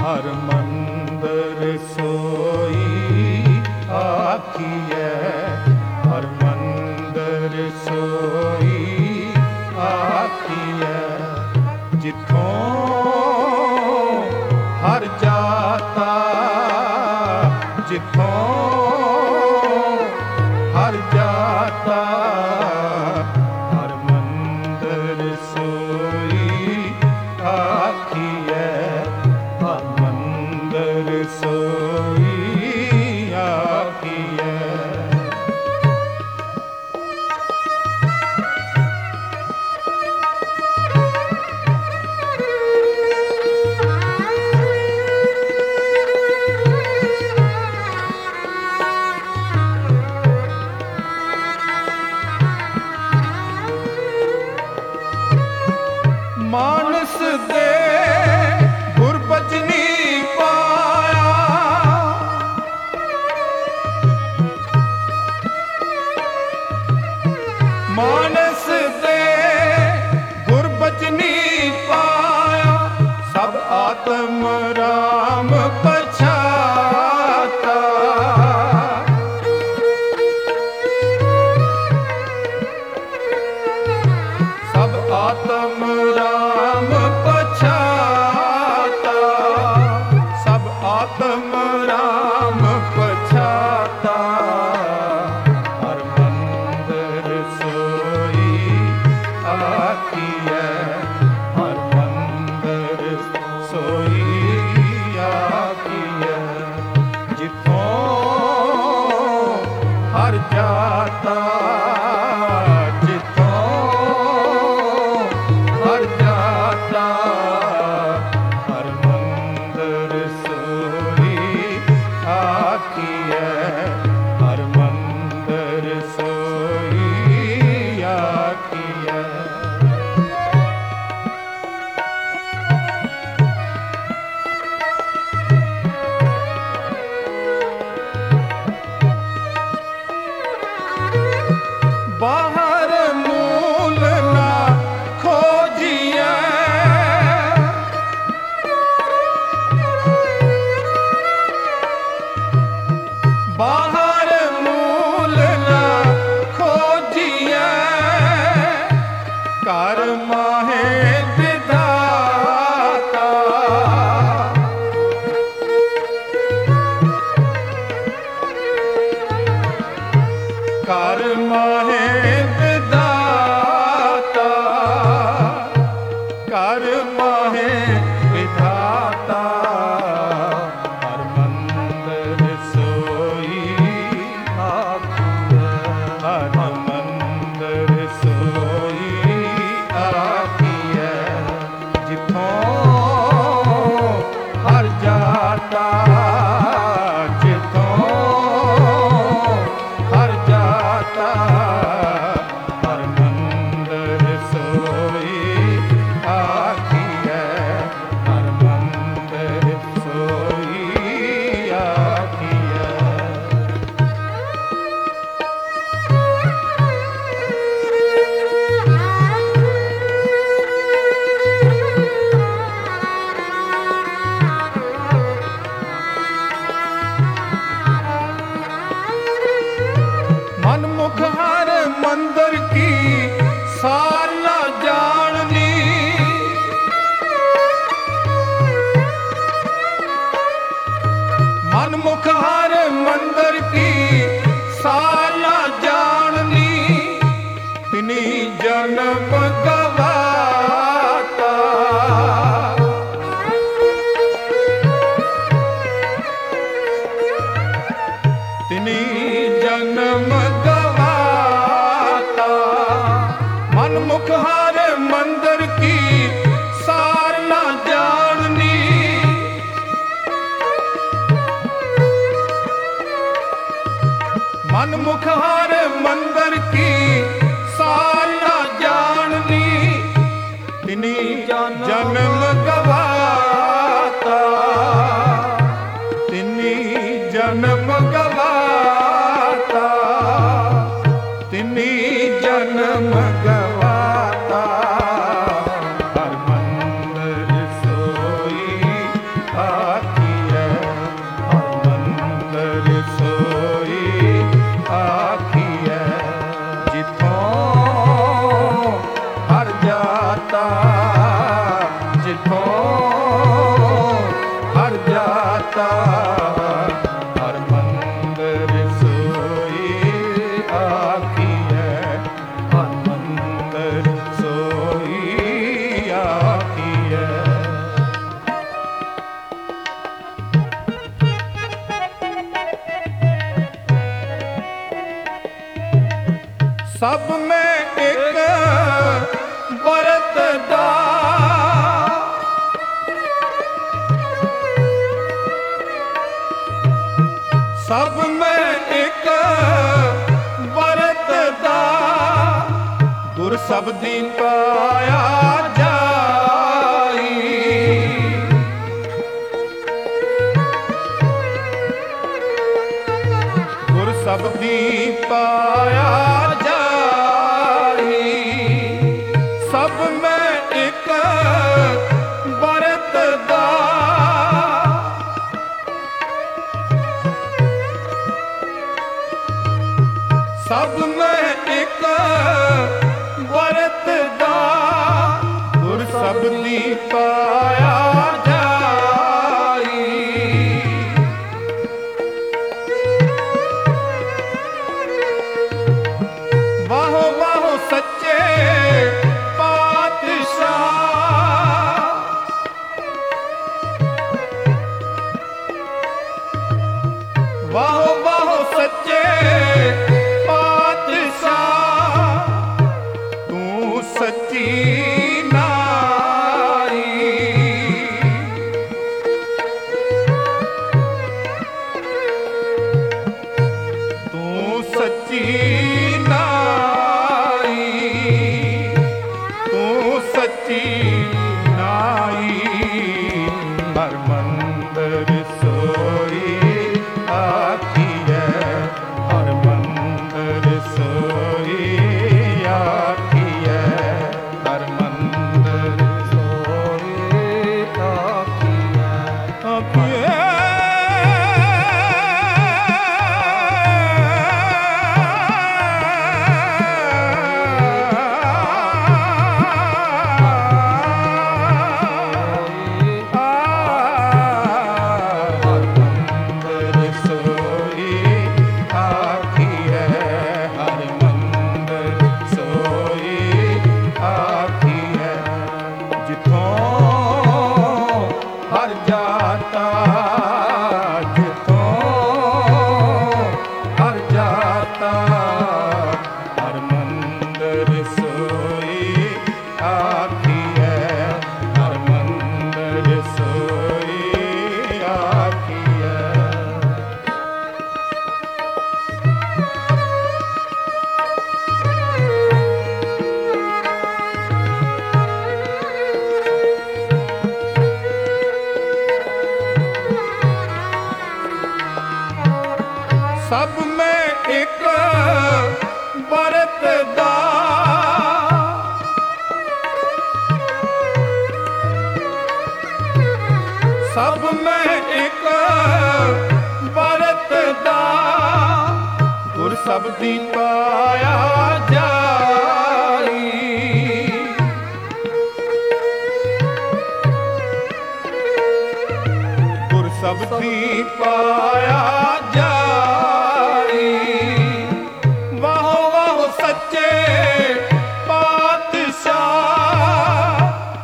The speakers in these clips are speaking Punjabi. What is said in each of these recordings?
ਹਰ ਮੰਦਰ ਸੋਈ ਆਖੀਐ, ਹਰ ਮੰਦਰ ਸੋਈ ਆਖੀਐ। ਜਿੱਥੋਂ ਹਰ ਜਾਤਾ, ਜਿੱਥੋਂ ਹਰ ਜਾਤਾ, ਹਰ ਮੰਦਰ ਸੋਈ ਆਖੀਐ, ਹਰ ਮੰਦਰ ਸੋਈ ਆਖੀਐ। ਮਾਨਸ ਦੇ ਗੁਰਬਚਨੀ ਪਾਇਆ, ਮਾਨਸ ਦੇ ਗੁਰਬਚਨੀ ਪਾਇਆ, ਸਭ ਆਤਮ ਰਾਮ ਪਛਾਤਾ। ਸਭ ਆਤਮ ਰਾਮ ਪਛਾਤਾ, ਸਭ ਆਤਮ ਰਾਮ ਪਛਾਤਾ। ਹਰ ਮੰਦਰ ਸੋਈ ਆਖੀਐ, ਹਰ ਮੰਦਰ ਸੋਈ ਆਖੀਐ। ਜਿੱਥੋਂ ਹਰ ਜਾਤਾ, ਹਰ ਮੰਦਰ ਸੋਈ ਆਖੀਐ, ਹਰ ਮੰਦਰ ਸੋਈ ਆਖੀਐ। ਬਾਹਰ ਮੂਲ ਨਾ ਖੋਜੀਐ, ਬਾਹਰ ਮੂਲ ਨਾ ਖੋਜੀਐ, ਘਰ ਮਾਹੇ ਵਿਧਾਤਾ। ਘਰ ਮਾਹੇ ਵਿਧਾਤਾ, ਘਰ ਮਾਹੇ ਵਿਧਾਤਾ। ਹਰ ਮੰਦਰ ਸੋਈ ਆਖੀਐ, ਹਰ ਮੰਦਰ ਸੋਈ ਆਖੀਐ। ਜਿੱਥੋਂ ਹਰ ਜਾਤਾ, ਜਿੱਥੋਂ ਹਰ ਜਾਤਾ, ਹਰ ਮੰਦਰ ਸੋਈ ਆਖੀਐ, ਹਰ ਮੰਦਰ ਸੋਈ ਆਖੀਐ। ਮਨਮੁਖ ਹਰ ਮੰਦਰ ਕੀ ਸਾਰ ਨਾ ਜਾਣਨੀ, ਮਨਮੁਖ ਹਰ ਮੰਦਰ ਕੀ ਸਾਰ ਨਾ ਜਾਣਨੀ। ਤਿਨੀ ਜਨਮ ਗਵਾਤਾ, ਤਿਨੀ ਜਨਮ ਗਵਾਤਾ। ਮਨਮੁਖ ਹਰ ਮੰਦਰ ਕੀ ਸਾਰ ਨਾ ਜਾਣਨੀ, ਮਨਮੁਖ ਹਰ ਮੰਦਰ ਕੀ ਸਾਰ ਨਾ ਜਾਣਨੀ। ਤਿਨੀ ਜਨਮ ਗਵਾਤਾ, ਤਿਨੀ ਜਨਮ ਗਵਾਤਾ, ਤਿਨੀ ਜਨਮ ਗਵਾਤਾ। ਹਰ ਮੰਦਰ ਸੋਈ हर जाता हर मंदिर सोई आखिए, हर मंदिर सोई आखिए। सब में एक वरतदा सब में एक वरतदा गुर शब्दी पाया जाई। गुर शब्दी पाया जाई। सब में एक वरतदा सब में एक वरतदा गुर शब्दी पाया जाई। वाहो वाहो सच्चे पातशाह, वाहो वाहो सच्चे सच्ची नाई। तू सच्ची नाई, तू सच्ची नाई। हर मंदिर सोई आखिए, हर मंदिर सोई आखिए, हर मंदिर सोई आखिए, आखिए। सब में एक वरतदा सब में एक वरतदा गुर शब्दी पाया जाई। गुर शब्दी पाया जाई। वाहो वाहो सच्चे पातशाह,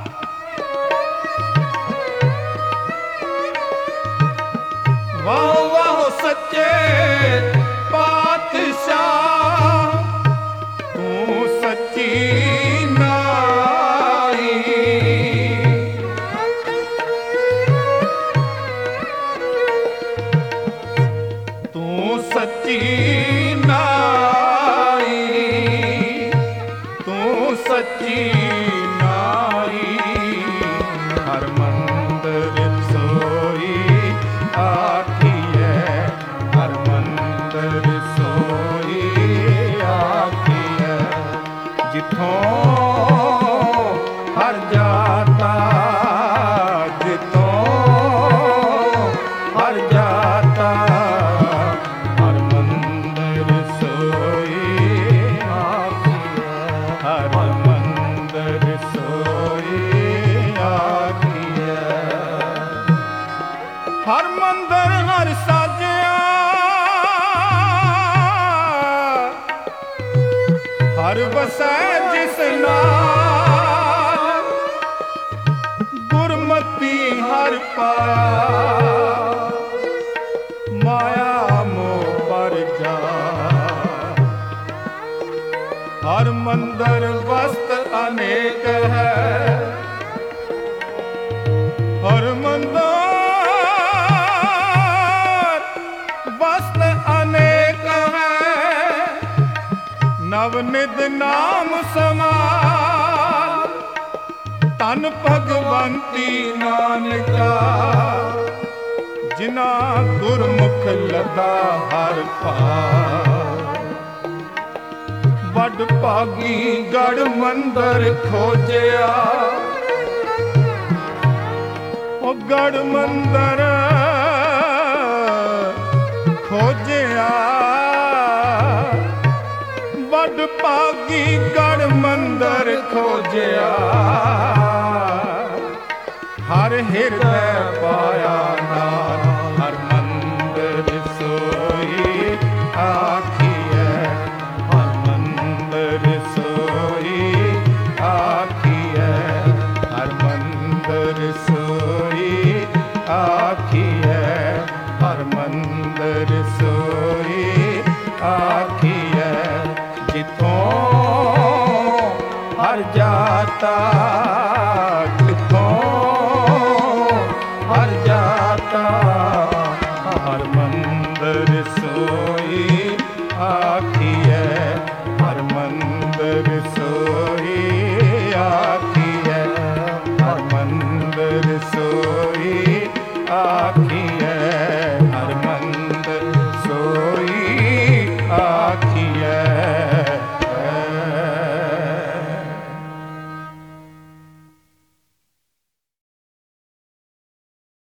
वाहो वाहो सच्चे पातशाह। तू सच्ची नाई, तू सच्ची नाई, तू सच्ची नाई। हर मंदिर सोई आखिए, हर मंदिर सोई आखिए। जिथों हर जाता, जिथों हर जाता, हर मंदिर सोई आखिए, हर मंदिर सोई आखिए। ਮੰਦਰ ਹਰ ਸਾਜਿਆ, ਹਰ ਵਸੈ ਜਿਸ ਨਾਲ, ਗੁਰਮਤੀ ਹਰ ਪਾਇਆ, ਮਾਇਆ ਮੋਹ ਪਰ ਜਾ। ਹਰ ਮੰਦਰ ਵਸਤ ਅਨੇਕ ਹੈ, ਹਰ ਮੰਦਰ ਵਸਤ ਅਨੇਕ ਹੈ, ਨਵ ਨਿਤ ਨਾਮ ਸਮਾਲ, ਤਨ ਭਗਵੰਤੀ ਨਾਨਕਾ, ਜਿਨਾ ਗੁਰਮੁਖ ਲੱਦਾ ਹਰ ਪਾਰ। ਵੱਡ ਭਾਗੀ ਗੜ ਮੰਦਰ ਖੋਜਿਆ, ਉਹ ਗੜ ਮੰਦਰ ਖੋਜਿਆ, ਵੱਡ ਭਾਗੀ ਗੜ ਮੰਦਰ ਖੋਜਿਆ, ਹਰ ਹਿਰਦੈ ਪਾਇਆ ਨਾਮ, ਹਰ ਮੰਦਰ ਸੋਈ ਆਖੀਐ, ਹਰ ਮੰਦਰ ਸੋਈ ਆਖੀਐ, ਹਰ ਮੰਦਰ ਸੋਈ ਆਖੀਐ, ਹਰ ਮੰਦਰ ਸੋਈ ਆਖੀਐ, ਜਿਥੋਂ ਹਰ ਜਾਤਾ